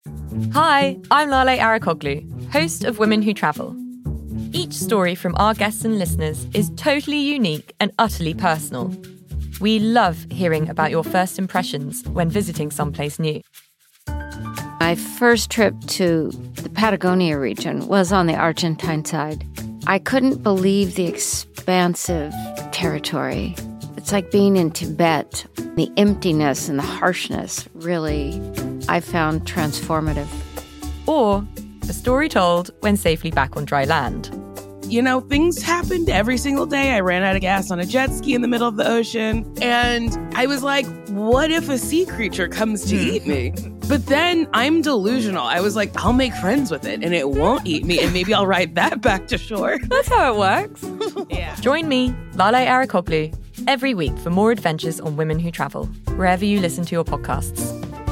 Hi, I'm Lale Arakoglu, host of Women Who Travel. Each story from our guests and listeners is totally unique and utterly personal. We love hearing about your first impressions when visiting someplace new. My first trip to the Patagonia region was on the Argentine side. I couldn't believe the expansive territory. It's like being in Tibet. The emptiness and the harshness really, I found transformative. Or a story told when safely back on dry land. You know, things happened every single day. I ran out of gas on a jet ski in the middle of the ocean. And I was like, what if a sea creature comes to eat me? But then I'm delusional. I was like, I'll make friends with it and it won't eat me. And maybe I'll ride that back to shore. That's how it works. Yeah. Join me, Lale Arakoglu, every week for more adventures on Women Who Travel, wherever you listen to your podcasts.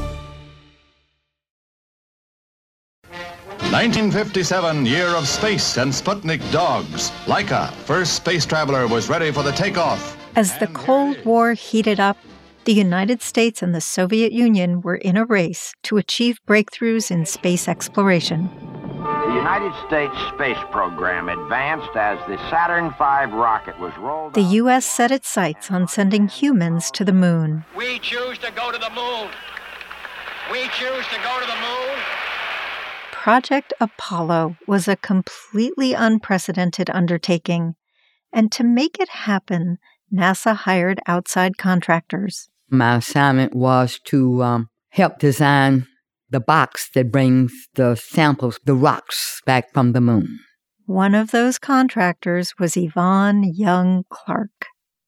1957, year of space and Sputnik dogs. Laika, first space traveler, was ready for the takeoff. As the Cold War heated up, the United States and the Soviet Union were in a race to achieve breakthroughs in space exploration. The United States space program advanced as the Saturn V rocket was rolled. The U.S. set its sights on sending humans to the moon. We choose to go to the moon. We choose to go to the moon. Project Apollo was a completely unprecedented undertaking, and to make it happen, NASA hired outside contractors. My assignment was to help design the box that brings the samples, the rocks, back from the moon. One of those contractors was Yvonne Young Clark.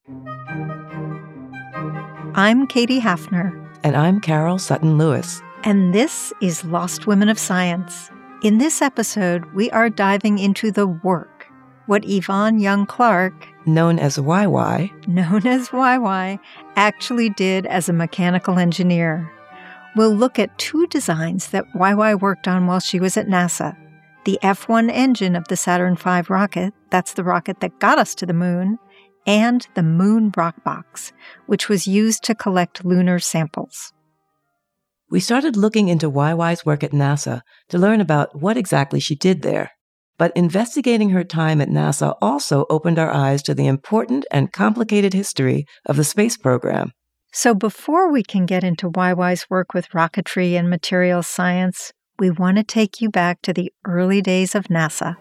I'm Katie Hafner. And I'm Carol Sutton Lewis. And this is Lost Women of Science. In this episode, we are diving into the work, what Yvonne Young Clark, known as YY, actually did as a mechanical engineer. We'll look at two designs that YY worked on while she was at NASA. The F-1 engine of the Saturn V rocket, that's the rocket that got us to the moon, and the Moon Rock Box, which was used to collect lunar samples. We started looking into YY's work at NASA to learn about what exactly she did there. But investigating her time at NASA also opened our eyes to the important and complicated history of the space program. So before we can get into YY's work with rocketry and materials science, we want to take you back to the early days of NASA.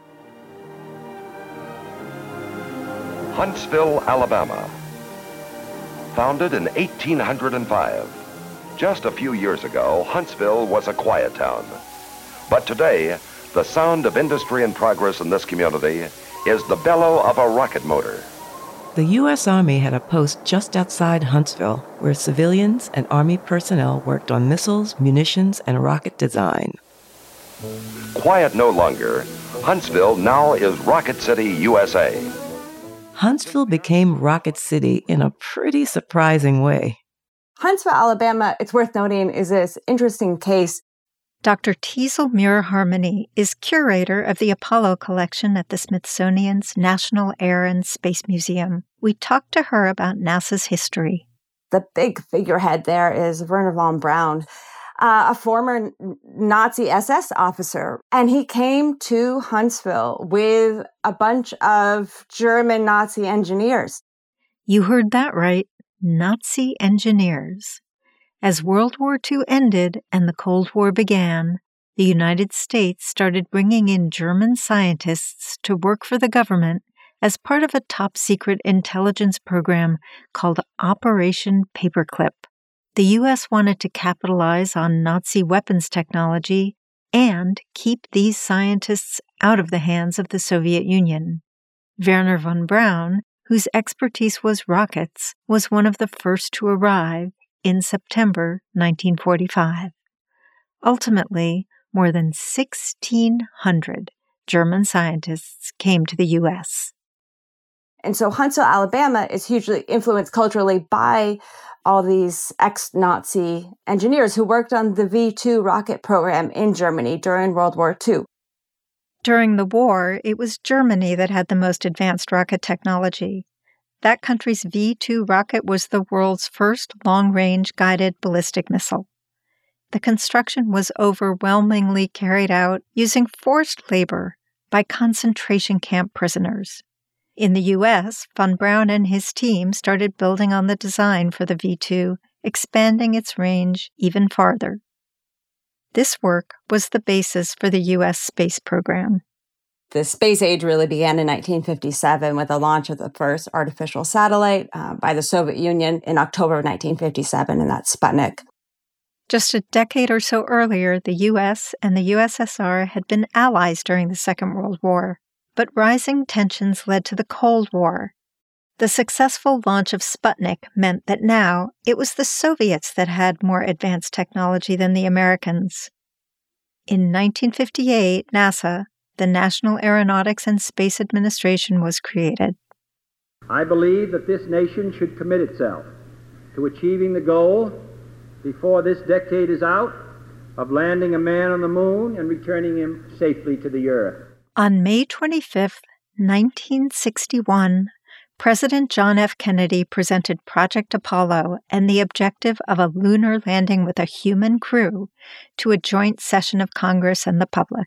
Huntsville, Alabama. Founded in 1805. Just a few years ago, Huntsville was a quiet town. But today, the sound of industry and progress in this community is the bellow of a rocket motor. The U.S. Army had a post just outside Huntsville where civilians and Army personnel worked on missiles, munitions, and rocket design. Quiet no longer, Huntsville now is Rocket City, USA. Huntsville became Rocket City in a pretty surprising way. Huntsville, Alabama, it's worth noting, is this interesting case. Dr. Teasel Muir-Harmony is curator of the Apollo collection at the Smithsonian's National Air and Space Museum. We talked to her about NASA's history. The big figurehead there is Wernher von Braun, a former Nazi SS officer. And he came to Huntsville with a bunch of German Nazi engineers. You heard that right. Nazi engineers. As World War II ended and the Cold War began, the United States started bringing in German scientists to work for the government as part of a top-secret intelligence program called Operation Paperclip. The U.S. wanted to capitalize on Nazi weapons technology and keep these scientists out of the hands of the Soviet Union. Wernher von Braun, whose expertise was rockets, was one of the first to arrive in September 1945. Ultimately, more than 1,600 German scientists came to the U.S. And so Huntsville, Alabama is hugely influenced culturally by all these ex-Nazi engineers who worked on the V-2 rocket program in Germany during World War II. During the war, it was Germany that had the most advanced rocket technology. That country's V-2 rocket was the world's first long-range guided ballistic missile. the construction was overwhelmingly carried out using forced labor by concentration camp prisoners. In the U.S., Von Braun and his team started building on the design for the V-2, expanding its range even farther. This work was the basis for the U.S. space program. The space age really began in 1957 with the launch of the first artificial satellite by the Soviet Union in October of 1957, and that's Sputnik. Just a decade or so earlier, the U.S. and the USSR had been allies during the Second World War, but rising tensions led to the Cold War. The successful launch of Sputnik meant that now it was the Soviets that had more advanced technology than the Americans. In 1958, NASA, the National Aeronautics and Space Administration, was created. I believe that this nation should commit itself to achieving the goal, before this decade is out, of landing a man on the moon and returning him safely to the Earth. On May 25, 1961, President John F. Kennedy presented Project Apollo and the objective of a lunar landing with a human crew to a joint session of Congress and the public.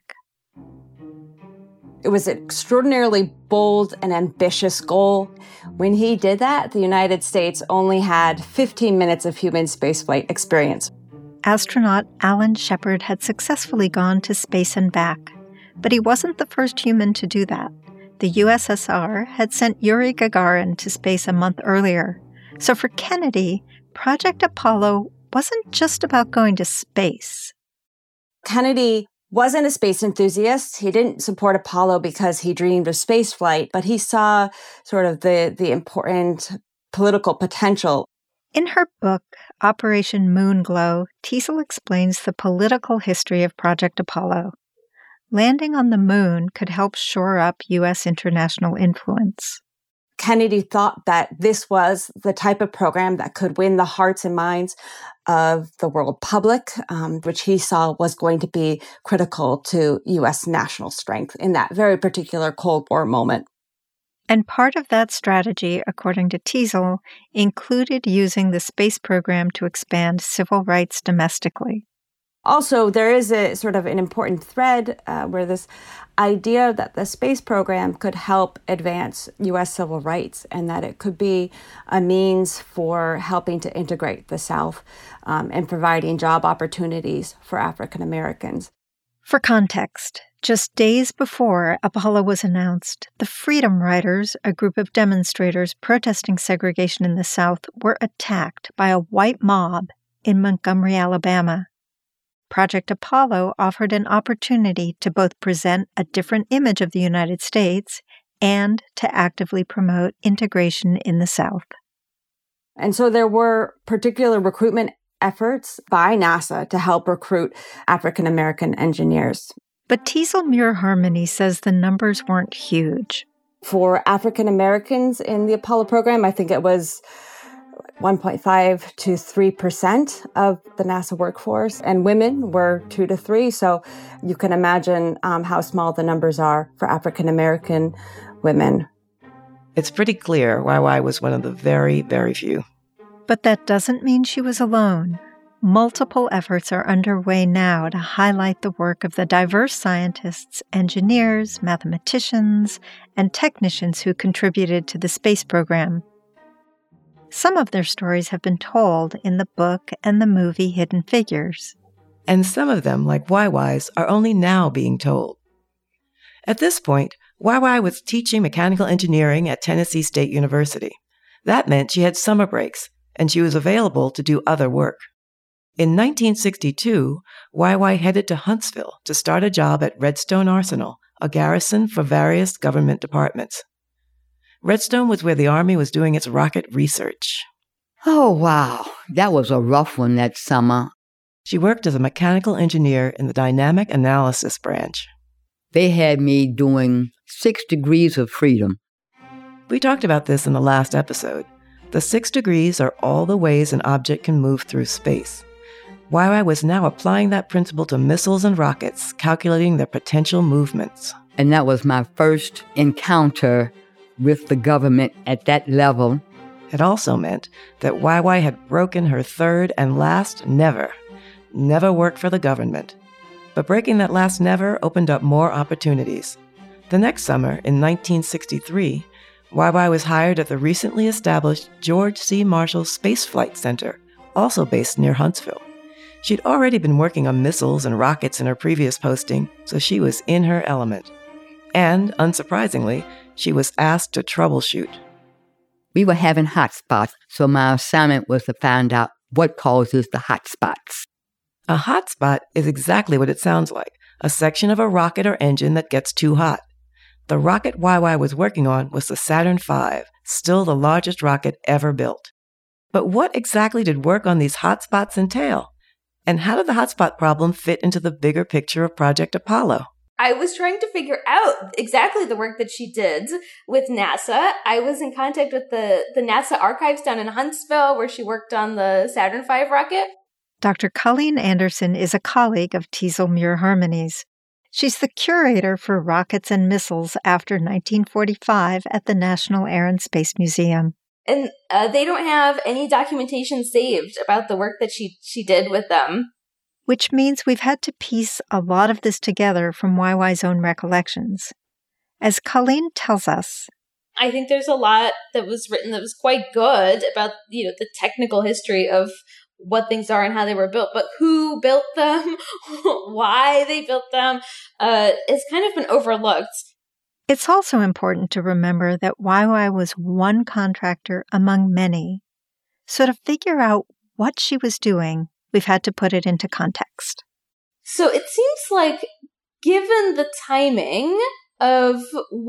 It was an extraordinarily bold and ambitious goal. When he did that, the United States only had 15 minutes of human spaceflight experience. Astronaut Alan Shepard had successfully gone to space and back, but he wasn't the first human to do that. The USSR had sent Yuri Gagarin to space a month earlier. So for Kennedy, Project Apollo wasn't just about going to space. Kennedy wasn't a space enthusiast. He didn't support Apollo because he dreamed of spaceflight, but he saw sort of the important political potential. In her book, Operation Moonglow, Teasel explains the political history of Project Apollo. Landing on the moon could help shore up U.S. international influence. Kennedy thought that this was the type of program that could win the hearts and minds of the world public, which he saw was going to be critical to U.S. national strength in that very particular Cold War moment. And part of that strategy, according to Teasel, included using the space program to expand civil rights domestically. Also, there is a sort of an important thread where this idea that the space program could help advance U.S. civil rights and that it could be a means for helping to integrate the South and providing job opportunities for African Americans. For context, just days before Apollo was announced, the Freedom Riders, a group of demonstrators protesting segregation in the South, were attacked by a white mob in Montgomery, Alabama. Project Apollo offered an opportunity to both present a different image of the United States and to actively promote integration in the South. And so there were particular recruitment efforts by NASA to help recruit African American engineers. But Teasel Muir-Harmony says the numbers weren't huge. For African Americans in the Apollo program, I think it was 1.5 to 3% of the NASA workforce, and women were 2 to 3. So you can imagine how small the numbers are for African American women. It's pretty clear YY was one of the very, very few. But that doesn't mean she was alone. Multiple efforts are underway now to highlight the work of the diverse scientists, engineers, mathematicians, and technicians who contributed to the space program. Some of their stories have been told in the book and the movie Hidden Figures. And some of them, like YY's, are only now being told. At this point, YY was teaching mechanical engineering at Tennessee State University. That meant she had summer breaks, and she was available to do other work. In 1962, YY headed to Huntsville to start a job at Redstone Arsenal, a garrison for various government departments. Redstone was where the Army was doing its rocket research. Oh, wow. That was a rough one that summer. She worked as a mechanical engineer in the dynamic analysis branch. They had me doing 6 degrees of freedom. We talked about this in the last episode. The 6 degrees are all the ways an object can move through space. YY was now applying that principle to missiles and rockets, calculating their potential movements. And that was my first encounter with the government at that level. It also meant that YY had broken her third and last never never worked for the government. But breaking that last never opened up more opportunities. The next summer, in 1963, YY was hired at the recently established George C. Marshall Space Flight Center, also based near Huntsville. She'd already been working on missiles and rockets in her previous posting, so she was in her element. And, unsurprisingly, she was asked to troubleshoot. We were having hot spots, so my assignment was to find out what causes the hot spots. A hot spot is exactly what it sounds like, a section of a rocket or engine that gets too hot. The rocket YY was working on was the Saturn V, still the largest rocket ever built. But what exactly did work on these hot spots entail? And how did the hotspot problem fit into the bigger picture of Project Apollo? I was trying to figure out exactly the work that she did with NASA. I was in contact with the NASA archives down in Huntsville, where she worked on the Saturn V rocket. Dr. Colleen Anderson is a colleague of Teasle-Muir Harmonies. She's the curator for rockets and missiles after 1945 at the National Air and Space Museum. And they don't have any documentation saved about the work that she did with them. Which means we've had to piece a lot of this together from YY's own recollections. As Colleen tells us, I think there's a lot that was written that was quite good about, the technical history of what things are and how they were built, but who built them, why they built them, has kind of been overlooked. It's also important to remember that YY was one contractor among many. So to figure out what she was doing, we've had to put it into context. So it seems like, given the timing of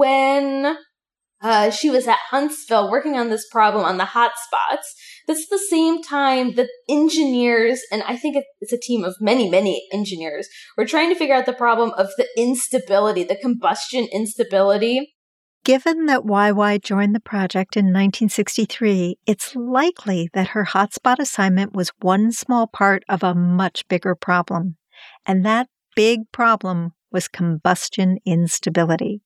when she was at Huntsville working on this problem on the hot spots, that's the same time that engineers, and I think it's a team of many, many engineers, were trying to figure out the problem of the instability, the combustion instability. Given that YY joined the project in 1963, it's likely that her hotspot assignment was one small part of a much bigger problem. And that big problem was combustion instability.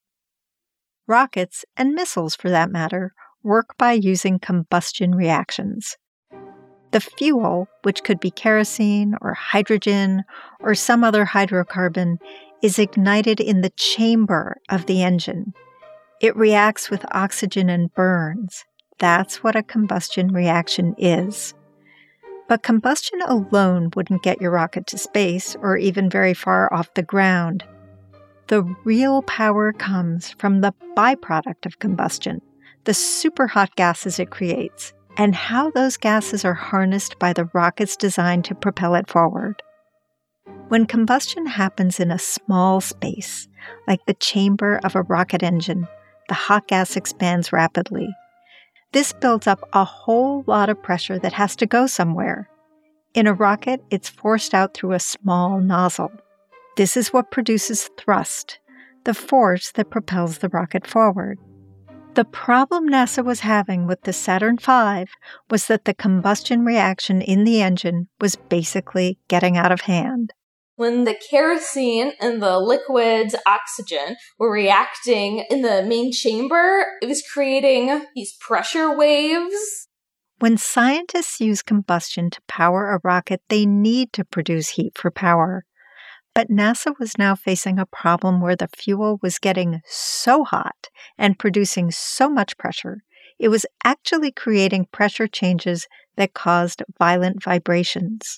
Rockets, and missiles for that matter, work by using combustion reactions. The fuel, which could be kerosene or hydrogen or some other hydrocarbon, is ignited in the chamber of the engine. It reacts with oxygen and burns. That's what a combustion reaction is. But combustion alone wouldn't get your rocket to space or even very far off the ground. The real power comes from the byproduct of combustion, the superhot gases it creates, and how those gases are harnessed by the rockets designed to propel it forward. When combustion happens in a small space, like the chamber of a rocket engine, the hot gas expands rapidly. This builds up a whole lot of pressure that has to go somewhere. In a rocket, it's forced out through a small nozzle. This is what produces thrust, the force that propels the rocket forward. The problem NASA was having with the Saturn V was that the combustion reaction in the engine was basically getting out of hand. When the kerosene and the liquid oxygen were reacting in the main chamber, it was creating these pressure waves. When scientists use combustion to power a rocket, they need to produce heat for power. But NASA was now facing a problem where the fuel was getting so hot and producing so much pressure, it was actually creating pressure changes that caused violent vibrations.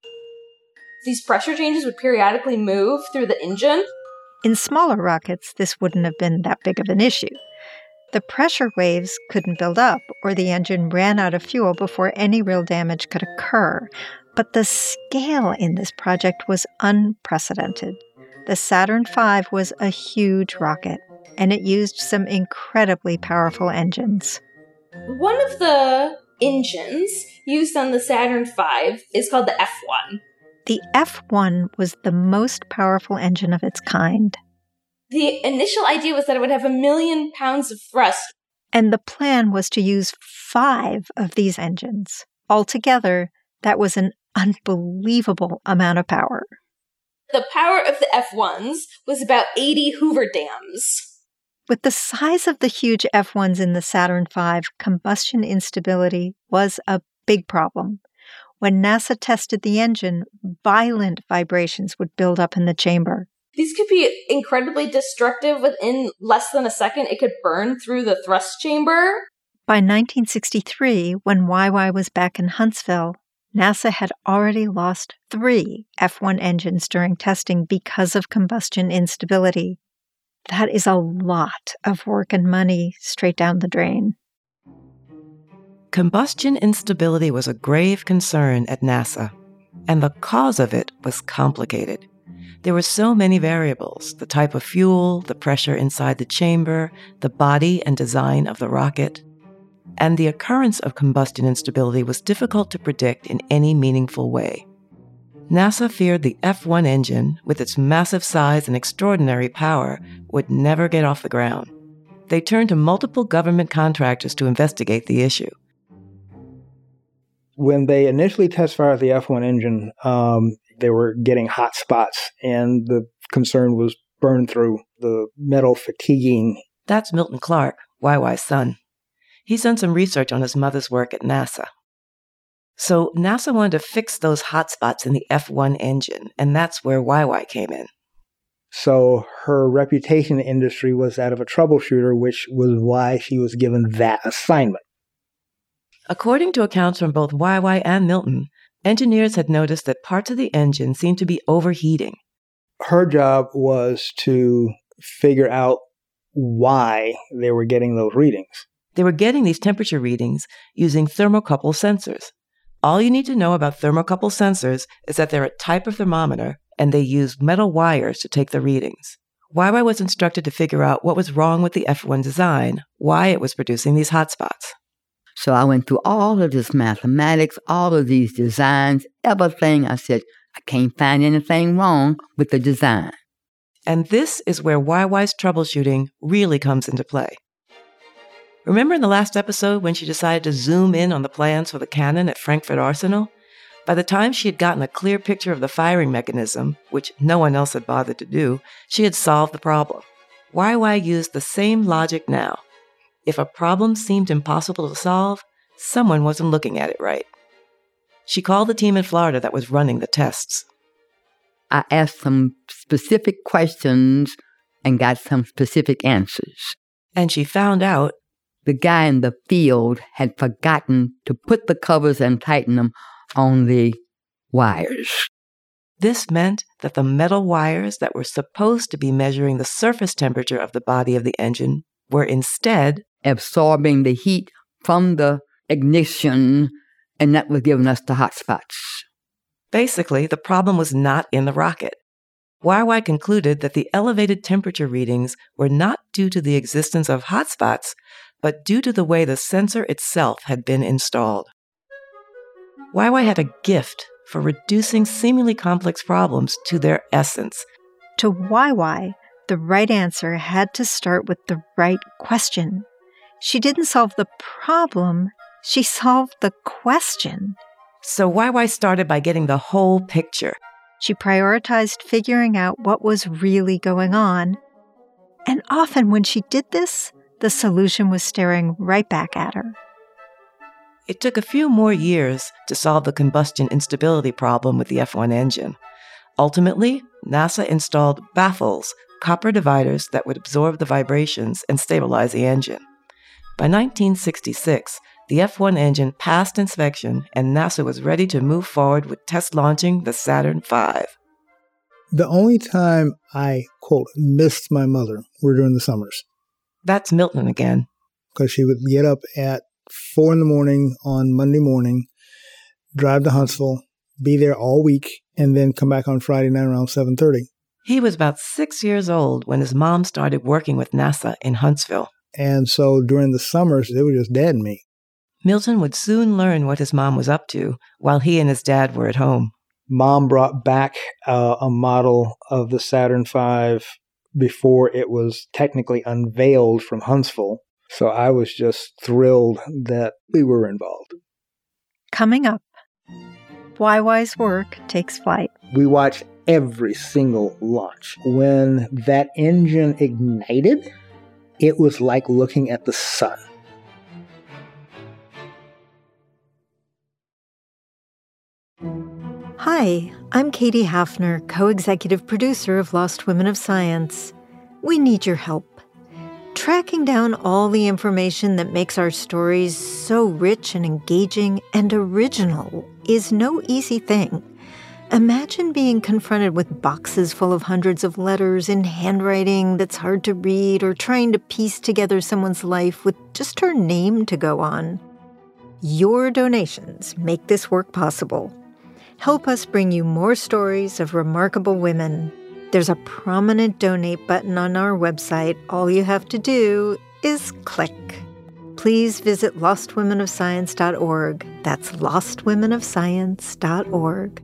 These pressure changes would periodically move through the engine. In smaller rockets, this wouldn't have been that big of an issue. The pressure waves couldn't build up, or the engine ran out of fuel before any real damage could occur. But the scale in this project was unprecedented. The Saturn V was a huge rocket, and it used some incredibly powerful engines. One of the engines used on the Saturn V is called the F1. The F1 was the most powerful engine of its kind. The initial idea was that it would have 1 million pounds of thrust. And the plan was to use 5 of these engines. Altogether, that was an unbelievable amount of power. The power of the F1s was about 80 Hoover dams. With the size of the huge F1s in the Saturn V, combustion instability was a big problem. When NASA tested the engine, violent vibrations would build up in the chamber. These could be incredibly destructive. Within less than a second, it could burn through the thrust chamber. By 1963, when YY was back in Huntsville, NASA had already lost 3 F-1 engines during testing because of combustion instability. That is a lot of work and money straight down the drain. Combustion instability was a grave concern at NASA, and the cause of it was complicated. There were so many variables: the type of fuel, the pressure inside the chamber, the body and design of the rocket. And the occurrence of combustion instability was difficult to predict in any meaningful way. NASA feared the F-1 engine, with its massive size and extraordinary power, would never get off the ground. They turned to multiple government contractors to investigate the issue. When they initially test-fired the F-1 engine, they were getting hot spots, and the concern was burn through, the metal fatiguing. That's Milton Clark, YY's son. He's done some research on his mother's work at NASA. So NASA wanted to fix those hot spots in the F-1 engine, and that's where YY came in. So her reputation in the industry was that of a troubleshooter, which was why she was given that assignment. According to accounts from both YY and Milton, engineers had noticed that parts of the engine seemed to be overheating. Her job was to figure out why they were getting those readings. They were getting these temperature readings using thermocouple sensors. All you need to know about thermocouple sensors is that they're a type of thermometer, and they use metal wires to take the readings. YY was instructed to figure out what was wrong with the F-1 design, why it was producing these hotspots. So I went through all of this mathematics, all of these designs, everything. I said, I can't find anything wrong with the design. And this is where YY's troubleshooting really comes into play. Remember in the last episode when she decided to zoom in on the plans for the cannon at Frankfurt Arsenal? By the time she had gotten a clear picture of the firing mechanism, which no one else had bothered to do, she had solved the problem. YY used the same logic now. If a problem seemed impossible to solve, someone wasn't looking at it right. She called the team in Florida that was running the tests. I asked some specific questions and got some specific answers. And she found out the guy in the field had forgotten to put the covers and tighten them on the wires. This meant that the metal wires that were supposed to be measuring the surface temperature of the body of the engine were instead absorbing the heat from the ignition, and that was giving us the hot spots. Basically, the problem was not in the rocket. YY concluded that the elevated temperature readings were not due to the existence of hot spots, but due to the way the sensor itself had been installed. YY had a gift for reducing seemingly complex problems to their essence. To YY, the right answer had to start with the right question. She didn't solve the problem, she solved the question. So YY started by getting the whole picture. She prioritized figuring out what was really going on. And often when she did this, the solution was staring right back at her. It took a few more years to solve the combustion instability problem with the F-1 engine. Ultimately, NASA installed baffles, copper dividers that would absorb the vibrations and stabilize the engine. By 1966, the F-1 engine passed inspection, and NASA was ready to move forward with test launching the Saturn V. The only time I, quote, missed my mother were during the summers. That's Milton again. Because she would get up at 4 a.m. on Monday morning, drive to Huntsville, be there all week, and then come back on Friday night around 7:30. He was about 6 years old when his mom started working with NASA in Huntsville. And so during the summers, they were just Dad and me. Milton would soon learn what his mom was up to while he and his dad were at home. Mom brought back a model of the Saturn V before it was technically unveiled from Huntsville. So I was just thrilled that we were involved. Coming up, YY's work takes flight. We watched every single launch. When that engine ignited, it was like looking at the sun. Hi, I'm Katie Hafner, co-executive producer of Lost Women of Science. We need your help. Tracking down all the information that makes our stories so rich and engaging and original is no easy thing. Imagine being confronted with boxes full of hundreds of letters in handwriting that's hard to read, or trying to piece together someone's life with just her name to go on. Your donations make this work possible. Help us bring you more stories of remarkable women. There's a prominent donate button on our website. All you have to do is click. Please visit lostwomenofscience.org. That's lostwomenofscience.org.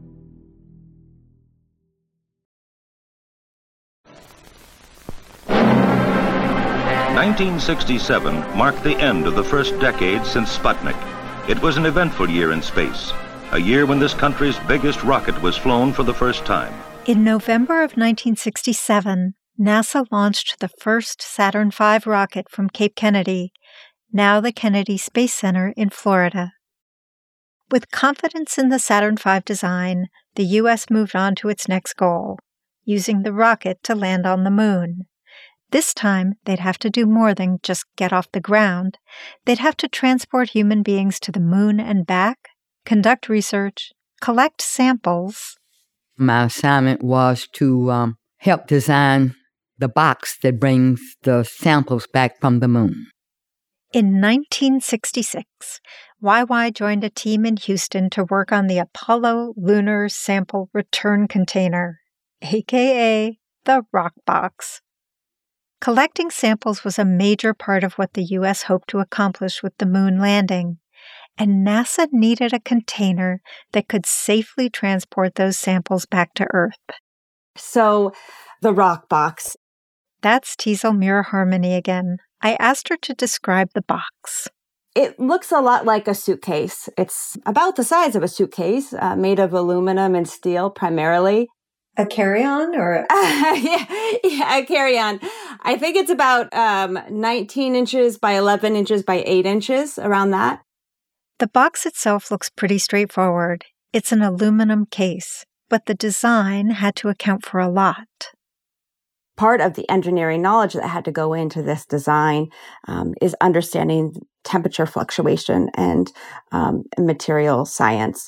"1967 marked the end of the first decade since Sputnik. It was an eventful year in space, a year when this country's biggest rocket was flown for the first time. In November of 1967, NASA launched the first Saturn V rocket from Cape Kennedy, now the Kennedy Space Center in Florida. With confidence in the Saturn V design, the U.S. moved on to its next goal, using the rocket to land on the moon. This time, they'd have to do more than just get off the ground. They'd have to transport human beings to the moon and back, conduct research, collect samples. My assignment was to help design the box that brings the samples back from the moon. In 1966, YY joined a team in Houston to work on the Apollo Lunar Sample Return Container, aka the Rock Box. Collecting samples was a major part of what the U.S. hoped to accomplish with the moon landing, and NASA needed a container that could safely transport those samples back to Earth. So, the Rock Box. That's Teasel Mira Harmony again. I asked her to describe the box. It looks a lot like a suitcase. It's about the size of a suitcase, made of aluminum and steel primarily. A carry-on or yeah, a carry-on. I think it's about 19 inches by 11 inches by 8 inches, around that. The box itself looks pretty straightforward. It's an aluminum case, but the design had to account for a lot. Part of the engineering knowledge that had to go into this design is understanding temperature fluctuation and material science.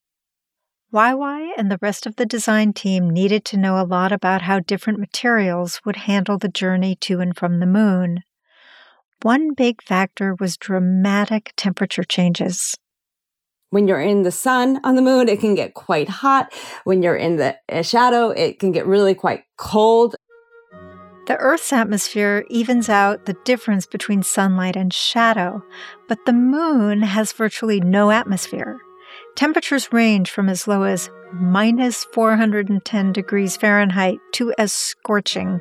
YY and the rest of the design team needed to know a lot about how different materials would handle the journey to and from the moon. One big factor was dramatic temperature changes. When you're in the sun on the moon, it can get quite hot. When you're in the shadow, it can get really quite cold. The Earth's atmosphere evens out the difference between sunlight and shadow, but the moon has virtually no atmosphere. Temperatures range from as low as minus 410 degrees Fahrenheit to as scorching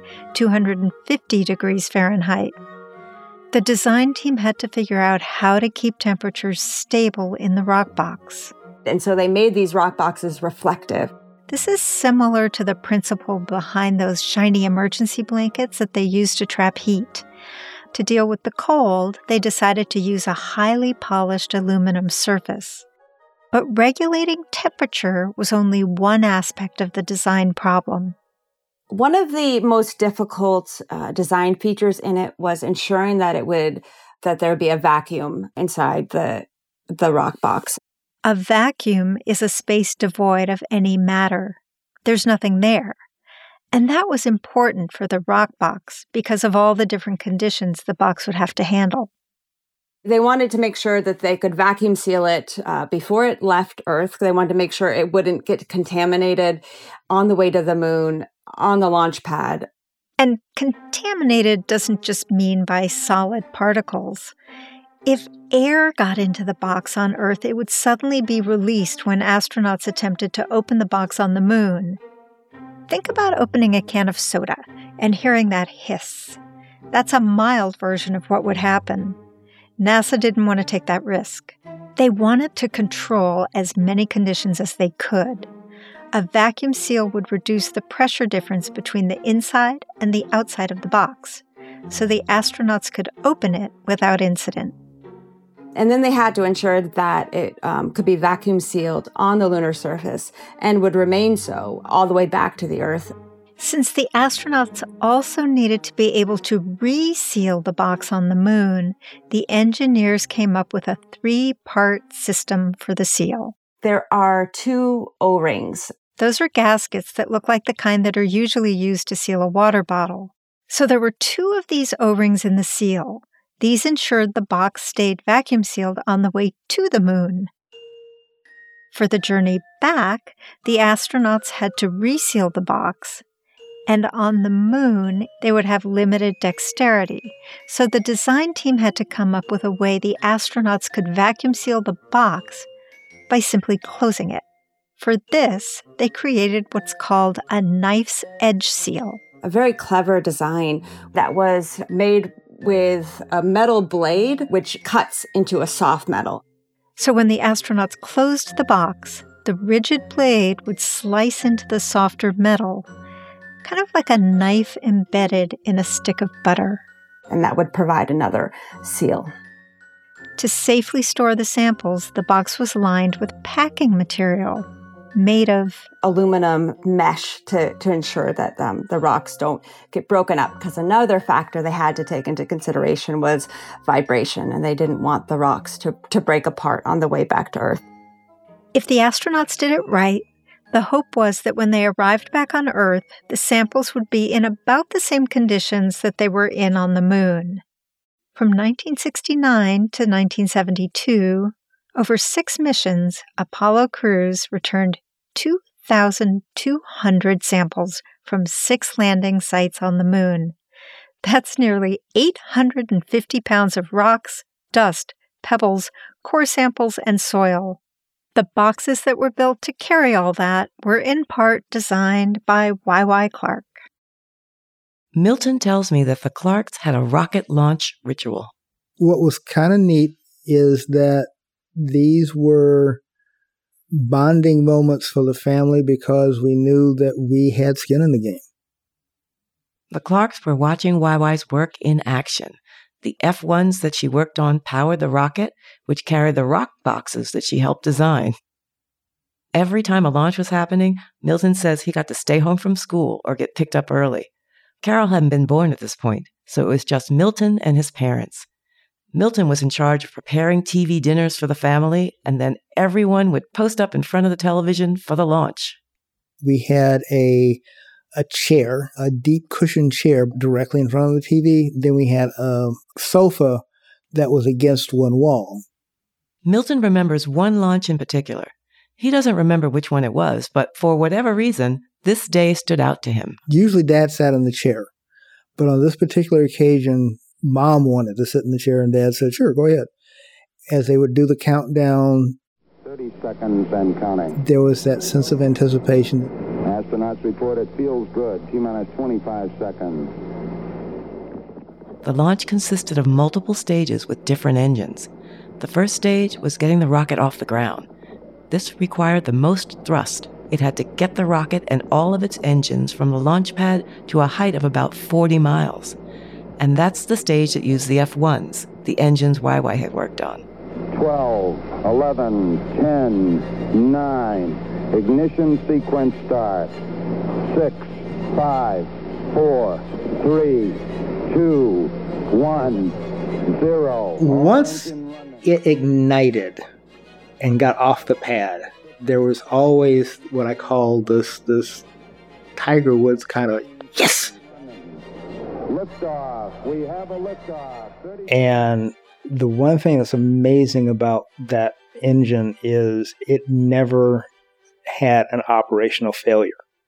250 degrees Fahrenheit. The design team had to figure out how to keep temperatures stable in the rock box. And so they made these rock boxes reflective. This is similar to the principle behind those shiny emergency blankets that they use to trap heat. To deal with the cold, they decided to use a highly polished aluminum surface. But regulating temperature was only one aspect of the design problem. One of the most difficult design features in it was ensuring that there would be a vacuum inside the rock box. A vacuum is a space devoid of any matter. There's nothing there. And that was important for the rock box because of all the different conditions the box would have to handle. They wanted to make sure that they could vacuum seal it before it left Earth. They wanted to make sure it wouldn't get contaminated on the way to the moon, on the launch pad. And contaminated doesn't just mean by solid particles. If air got into the box on Earth, it would suddenly be released when astronauts attempted to open the box on the moon. Think about opening a can of soda and hearing that hiss. That's a mild version of what would happen. NASA didn't want to take that risk. They wanted to control as many conditions as they could. A vacuum seal would reduce the pressure difference between the inside and the outside of the box, so the astronauts could open it without incident. And then they had to ensure that it could be vacuum sealed on the lunar surface and would remain so all the way back to the Earth. Since the astronauts also needed to be able to reseal the box on the moon, the engineers came up with a 3-part system for the seal. There are 2 O-rings. Those are gaskets that look like the kind that are usually used to seal a water bottle. So there were 2 of these O-rings in the seal. These ensured the box stayed vacuum sealed on the way to the moon. For the journey back, the astronauts had to reseal the box. And on the moon, they would have limited dexterity. So the design team had to come up with a way the astronauts could vacuum seal the box by simply closing it. For this, they created what's called a knife's edge seal. A very clever design that was made with a metal blade, which cuts into a soft metal. So when the astronauts closed the box, the rigid blade would slice into the softer metal, kind of like a knife embedded in a stick of butter. And that would provide another seal. To safely store the samples, the box was lined with packing material made of aluminum mesh to ensure that the rocks don't get broken up, because another factor they had to take into consideration was vibration, and they didn't want the rocks to break apart on the way back to Earth. If the astronauts did it right, the hope was that when they arrived back on Earth, the samples would be in about the same conditions that they were in on the moon. From 1969 to 1972, over 6 missions, Apollo crews returned 2,200 samples from 6 landing sites on the moon. That's nearly 850 pounds of rocks, dust, pebbles, core samples, and soil. The boxes that were built to carry all that were in part designed by Y.Y. Clark. Milton tells me that the Clarks had a rocket launch ritual. What was kind of neat is that these were bonding moments for the family because we knew that we had skin in the game. The Clarks were watching YY's work in action. The F-1s that she worked on powered the rocket, which carried the rock boxes that she helped design. Every time a launch was happening, Milton says he got to stay home from school or get picked up early. Carol hadn't been born at this point, so it was just Milton and his parents. Milton was in charge of preparing TV dinners for the family, and then everyone would post up in front of the television for the launch. We had a chair, a deep cushioned chair directly in front of the TV. Then we had a sofa that was against one wall. Milton remembers one launch in particular. He doesn't remember which one it was, but for whatever reason, this day stood out to him. Usually Dad sat in the chair, but on this particular occasion, Mom wanted to sit in the chair, and Dad said, sure, go ahead. As they would do the countdown, 30 seconds and counting. There was that sense of anticipation. Astronauts report it feels good. T-minus 25 seconds. The launch consisted of multiple stages with different engines. The first stage was getting the rocket off the ground. This required the most thrust. It had to get the rocket and all of its engines from the launch pad to a height of about 40 miles. And that's the stage that used the F-1s, the engines YY had worked on. 12, 11, 10, 9. Ignition sequence start. 6, 5, 4, 3, 2, 1, 0. Once it ignited and got off the pad, there was always what I call this Tiger Woods kind of, yes! Liftoff. We have a liftoff. And the one thing that's amazing about that engine is it never had an operational failure.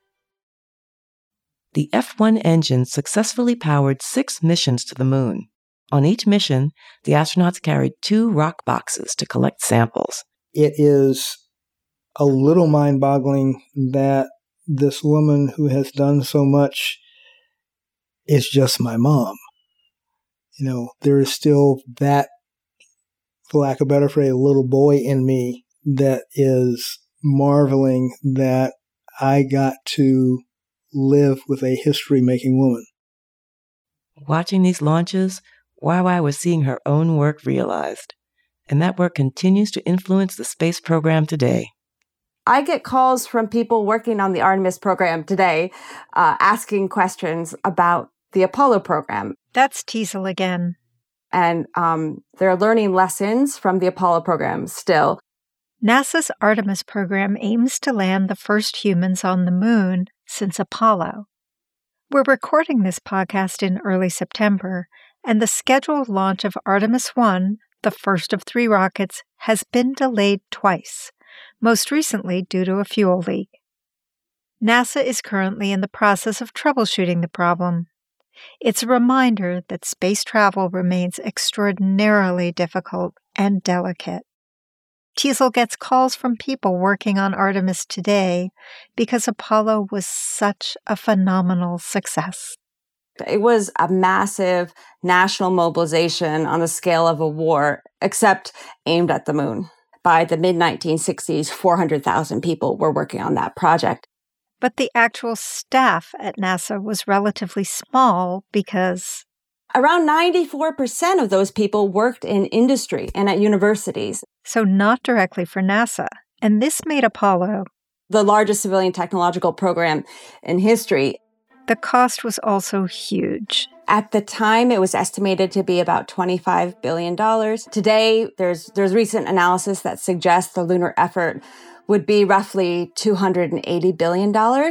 The F-1 engine successfully powered 6 missions to the moon. On each mission, the astronauts carried 2 rock boxes to collect samples. It is a little mind-boggling that this woman who has done so much is just my mom. You know, there is still that, for lack of a better phrase, little boy in me that is marveling that I got to live with a history-making woman. Watching these launches, YY was seeing her own work realized. and that work continues to influence the space program today. I get calls from people working on the Artemis program today, asking questions about the Apollo program. That's Teasel again. And they're learning lessons from the Apollo program still. NASA's Artemis program aims to land the first humans on the moon since Apollo. We're recording this podcast in early September, and the scheduled launch of Artemis 1, the first of 3 rockets, has been delayed twice, most recently due to a fuel leak. NASA is currently in the process of troubleshooting the problem. It's a reminder that space travel remains extraordinarily difficult and delicate. Teasel gets calls from people working on Artemis today because Apollo was such a phenomenal success. It was a massive national mobilization on the scale of a war, except aimed at the moon. By the mid-1960s, 400,000 people were working on that project. But the actual staff at NASA was relatively small because around 94% of those people worked in industry and at universities. So not directly for NASA. And this made Apollo the largest civilian technological program in history. The cost was also huge. At the time, it was estimated to be about $25 billion. Today, there's recent analysis that suggests the lunar effort would be roughly $280 billion.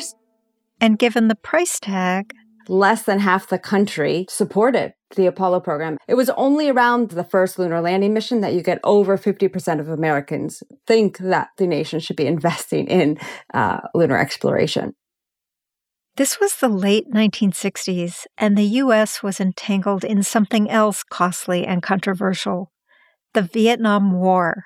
And given the price tag, less than half the country supported the Apollo program. It was only around the first lunar landing mission that you get over 50% of Americans think that the nation should be investing in lunar exploration. This was the late 1960s, and the U.S. was entangled in something else costly and controversial, the Vietnam War.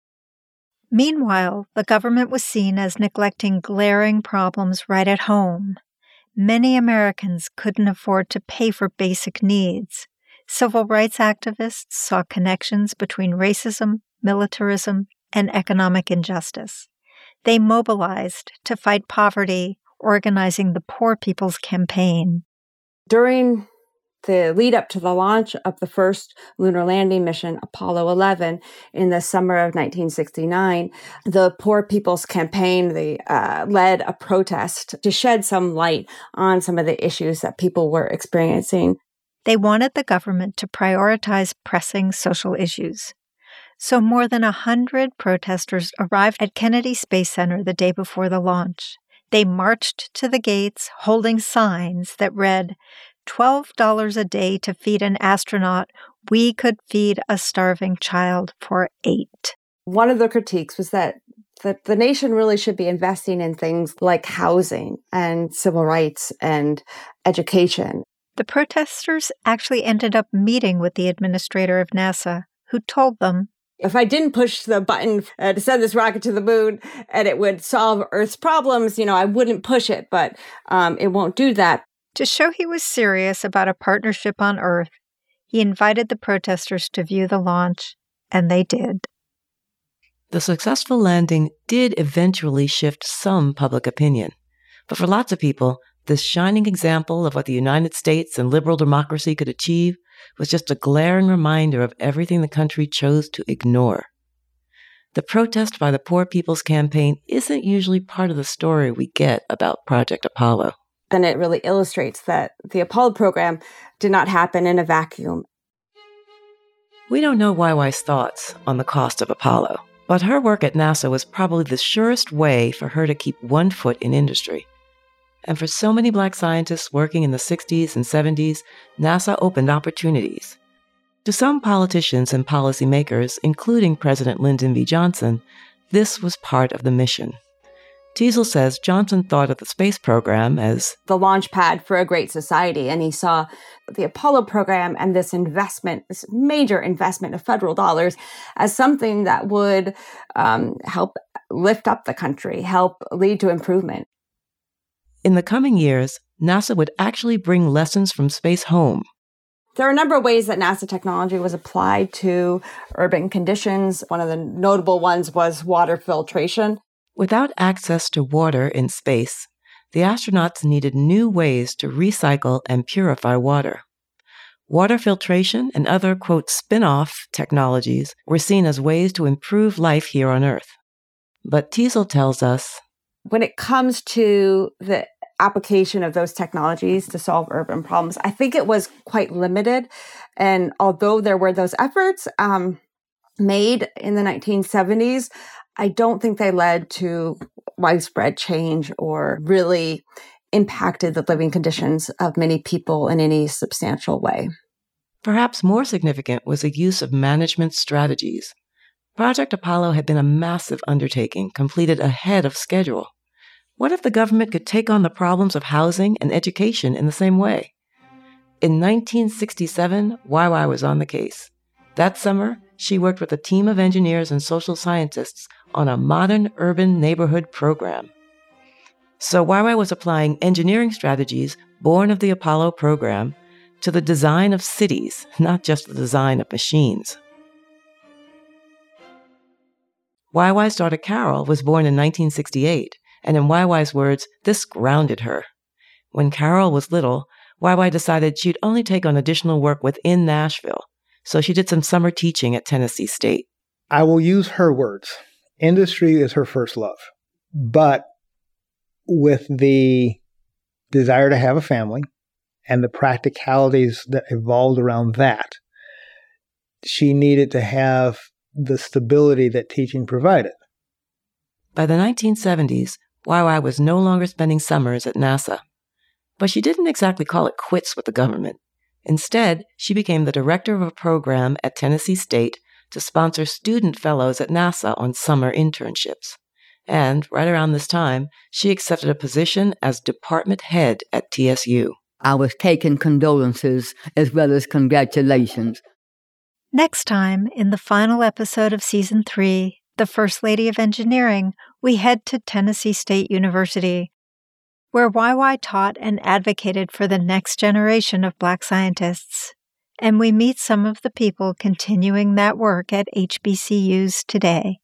Meanwhile, the government was seen as neglecting glaring problems right at home. Many Americans couldn't afford to pay for basic needs. Civil rights activists saw connections between racism, militarism, and economic injustice. They mobilized to fight poverty, organizing the Poor People's Campaign. During the lead up to the launch of the first lunar landing mission, Apollo 11, in the summer of 1969, the Poor People's Campaign led a protest to shed some light on some of the issues that people were experiencing. They wanted the government to prioritize pressing social issues. So more than 100 protesters arrived at Kennedy Space Center the day before the launch. They marched to the gates holding signs that read, $12 a day to feed an astronaut, we could feed a starving child for 8. One of the critiques was that the nation really should be investing in things like housing and civil rights and education. The protesters actually ended up meeting with the administrator of NASA, who told them, if I didn't push the button to send this rocket to the moon and it would solve Earth's problems, I wouldn't push it, but it won't do that. To show he was serious about a partnership on Earth, he invited the protesters to view the launch, and they did. The successful landing did eventually shift some public opinion. But for lots of people, this shining example of what the United States and liberal democracy could achieve was just a glaring reminder of everything the country chose to ignore. The protest by the Poor People's Campaign isn't usually part of the story we get about Project Apollo. And it really illustrates that the Apollo program did not happen in a vacuum. We don't know YY's thoughts on the cost of Apollo, but her work at NASA was probably the surest way for her to keep one foot in industry. And for so many Black scientists working in the 60s and 70s, NASA opened opportunities. To some politicians and policymakers, including President Lyndon B. Johnson, this was part of the mission. Teasel says Johnson thought of the space program as the launch pad for a great society, and he saw the Apollo program and this investment, this major investment of federal dollars, as something that would help lift up the country, help lead to improvement. In the coming years, NASA would actually bring lessons from space home. There are a number of ways that NASA technology was applied to urban conditions. One of the notable ones was water filtration. Without access to water in space, the astronauts needed new ways to recycle and purify water. Water filtration and other, quote, spin-off technologies were seen as ways to improve life here on Earth. But Teasel tells us, when it comes to the application of those technologies to solve urban problems, I think it was quite limited. And although there were those efforts made in the 1970s, I don't think they led to widespread change or really impacted the living conditions of many people in any substantial way. Perhaps more significant was the use of management strategies. Project Apollo had been a massive undertaking, completed ahead of schedule. What if the government could take on the problems of housing and education in the same way? In 1967, YY was on the case. That summer, she worked with a team of engineers and social scientists on a modern urban neighborhood program. So YY was applying engineering strategies born of the Apollo program to the design of cities, not just the design of machines. YY's daughter Carol was born in 1968, and in YY's words, this grounded her. When Carol was little, YY decided she'd only take on additional work within Nashville, so she did some summer teaching at Tennessee State. I will use her words. Industry is her first love. But with the desire to have a family and the practicalities that evolved around that, she needed to have the stability that teaching provided. By the 1970s, YY was no longer spending summers at NASA. But she didn't exactly call it quits with the government. Instead, she became the director of a program at Tennessee State to sponsor student fellows at NASA on summer internships. And right around this time, she accepted a position as department head at TSU. I was taking condolences as well as congratulations. Next time, in the final episode of Season 3, The First Lady of Engineering, we head to Tennessee State University, where YY taught and advocated for the next generation of Black scientists. And we meet some of the people continuing that work at HBCUs today.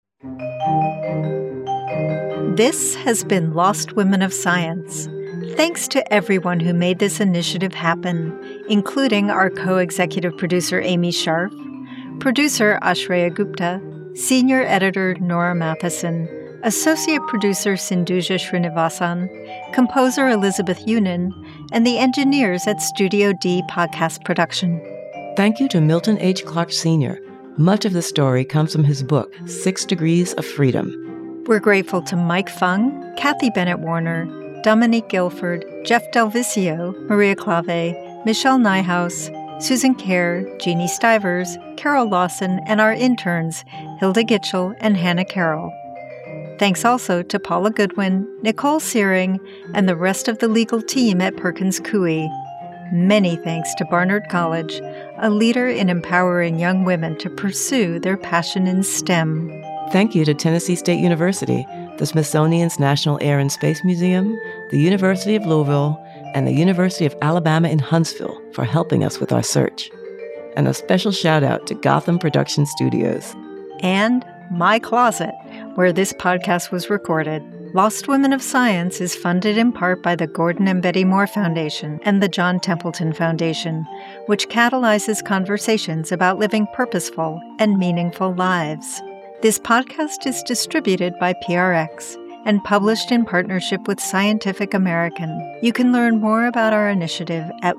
This has been Lost Women of Science. Thanks to everyone who made this initiative happen, including our co-executive producer Amy Sharf, producer Ashreya Gupta, senior editor Nora Matheson, associate producer Sindhuja Srinivasan, composer Elizabeth Yunin, and the engineers at Studio D Podcast Production. Thank you to Milton H. Clark Sr. Much of the story comes from his book, 6 Degrees of Freedom. We're grateful to Mike Fung, Kathy Bennett Warner, Dominique Guilford, Jeff Delvicio, Maria Clave, Michelle Nyhouse, Susan Kerr, Jeannie Stivers, Carol Lawson, and our interns, Hilda Gitchell and Hannah Carroll. Thanks also to Paula Goodwin, Nicole Searing, and the rest of the legal team at Perkins Coie. Many thanks to Barnard College, a leader in empowering young women to pursue their passion in STEM. Thank you to Tennessee State University, the Smithsonian's National Air and Space Museum, the University of Louisville, and the University of Alabama in Huntsville for helping us with our search. And a special shout out to Gotham Production Studios. And My Closet, where this podcast was recorded. Lost Women of Science is funded in part by the Gordon and Betty Moore Foundation and the John Templeton Foundation, which catalyzes conversations about living purposeful and meaningful lives. This podcast is distributed by PRX and published in partnership with Scientific American. You can learn more about our initiative at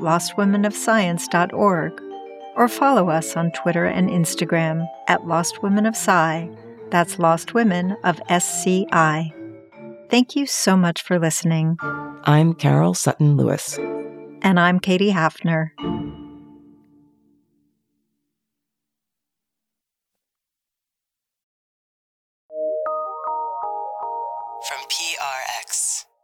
lostwomenofscience.org or follow us on Twitter and Instagram at Lost Women of Sci. That's Lost Women of SCI. Thank you so much for listening. I'm Carol Sutton Lewis. And I'm Katie Hafner. From PRX.